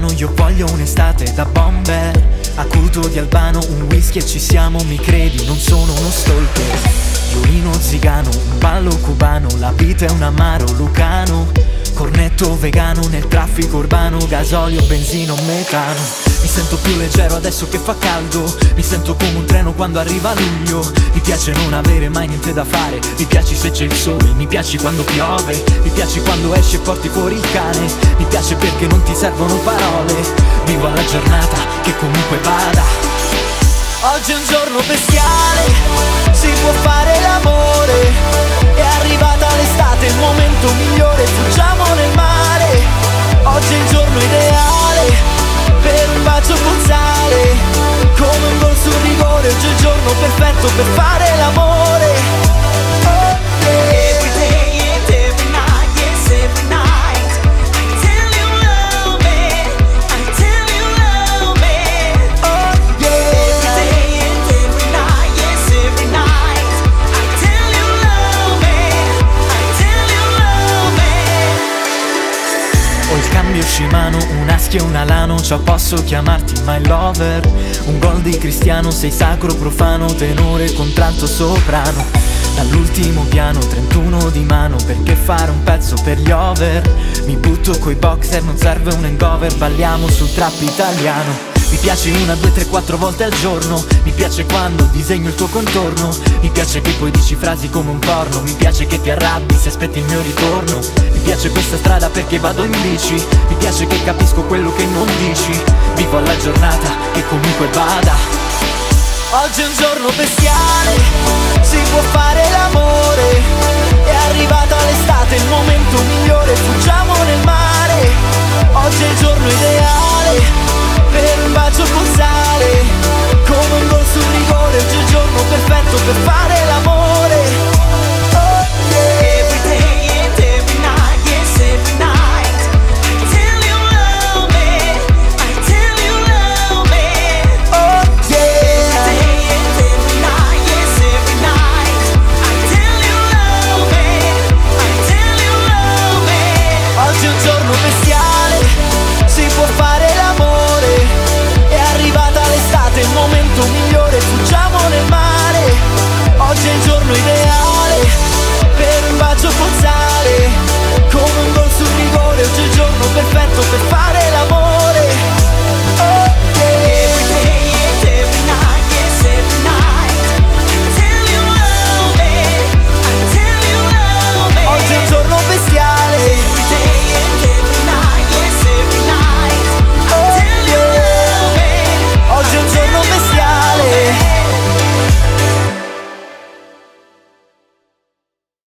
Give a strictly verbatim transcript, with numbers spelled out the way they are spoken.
io voglio un'estate da bomber, acuto di Albano, un whisky e ci siamo, mi credi, non sono uno stalker. Violino zigano, un ballo cubano, la vita è un amaro lucano, cornetto vegano nel traffico urbano, gasolio, benzina, metano. Mi sento più leggero adesso che fa caldo, mi sento come un treno quando arriva luglio. Mi piace non avere mai niente da fare, mi piaci se c'è il sole, mi piaci quando piove, mi piaci quando esci e porti fuori il cane, mi piace perché non ti servono parole, vivo alla giornata che comunque vada. Oggi è un giorno bestiale, si può fare l'amore, è arrivata l'estate, il momento migliore, fuggiamo nel mare. Oggi è il giorno ideale per un bacio forzare, come un gol sul rigore. Oggi è il giorno perfetto per fare l'amore. Oh yeah. Every day and every night, yes every night, I tell you love me, I tell you love me. Oh yeah. Every day and every night, yes every night, I tell you love me, I tell you love me. Ho il cambio Shimano, un Husky e un Alano, ciò posso chiamarti my lover. Un gol di Cristiano, sei sacro profano, tenore, contralto, soprano. Dall'ultimo piano, trentuno di mano, perché fare un pezzo per gli over? Mi butto coi boxer, non serve un hangover, balliamo sul trap italiano. Mi piaci una, due, tre, quattro volte al giorno, mi piace quando disegno il tuo contorno, mi piace che poi dici frasi come un porno, mi piace che ti arrabbi se aspetti il mio ritorno, mi piace questa strada perché vado in bici, mi piace che capisco quello che non dici, vivo alla giornata che comunque vada. Oggi è un giorno bestiale, si può fare l'amore, è arrivata l'estate, il momento migliore, fuggiamo nel mare. Oggi è il giorno ideale per un bacio forzare, come un gol sul rigore. Oggi è il giorno perfetto per fare l'amore. Oh yeah. Every day and every night, yes every night, I tell you love me, I tell you love me. Oh yeah. Every day and every night, yes every night, I tell you love me, I tell you love me. Oggi è un giorno bestiale, si può fare l'amore, è arrivata l'estate, il momento migliore, fuggiamo nel mare. Oggi è il giorno ideale per un bacio forzare, come un gol sul rigore. Oggi è il giorno perfetto per